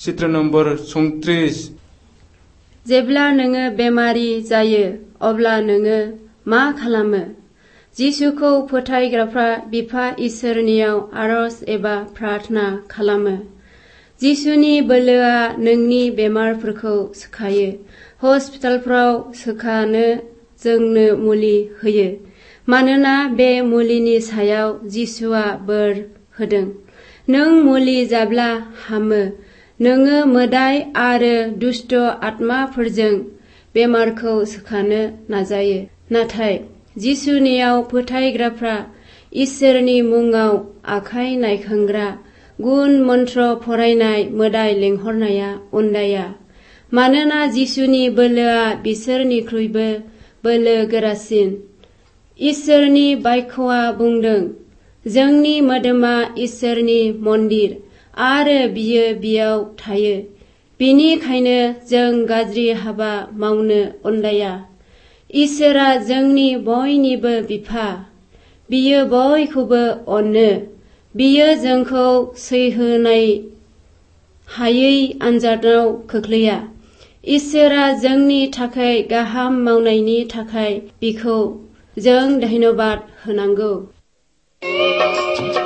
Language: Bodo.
चित्र नम्बर 37 जेब्ला नोङो बेमारि जायो अब्ला नोङो मा खालामो? जिसुखौ फोथायग्राफ्रा बिफा इसोरनियाव आरज एबा प्रार्थना खालामो। जिसुनि बोलोआ नोंनि बेमारफोरखौ सोखायो। हस्पिटालफ्राव सोखानो जोंनो मुलि होयो। मानोना बे मुलिनि सायाव जिसुआ बोर होदों। नों मुलि जाब्ला हामो। नोङो मोदाय आरो दुष्ट आत्माफोरजों बेमारखौ सोखानो नाजायो। नाथाय जिसुनियाव फोथायग्राफ्रा इसोरनि मुङाव आखाइ नायखांग्रा गुन मन्त्र फरायनाय मोदाय लेंहरनाया उन्दाया। मानोना जिसुनि बोलोआ बिसोरनिख्रुइबो बोलो गोरासिन। इसोरनि बाक्यआ बुंदों, जोंनि मोदोमा इसोरनि मन्दिर आरो बियो बियाव थायो। बिनिखायनो जों गाज्रि हाबा मावनो उन्दाया। इसोरा जोंनि बयनिबो बिफा। बियो बयखौबो अनो। बियो जोंखौ सैहोनाय हायै आनजादाव खोख्लैया। इसोरा जोंनि थाखाय गाहाम मावनायनि थाखाय बिखौ जों धन्यबाद होनांगौ।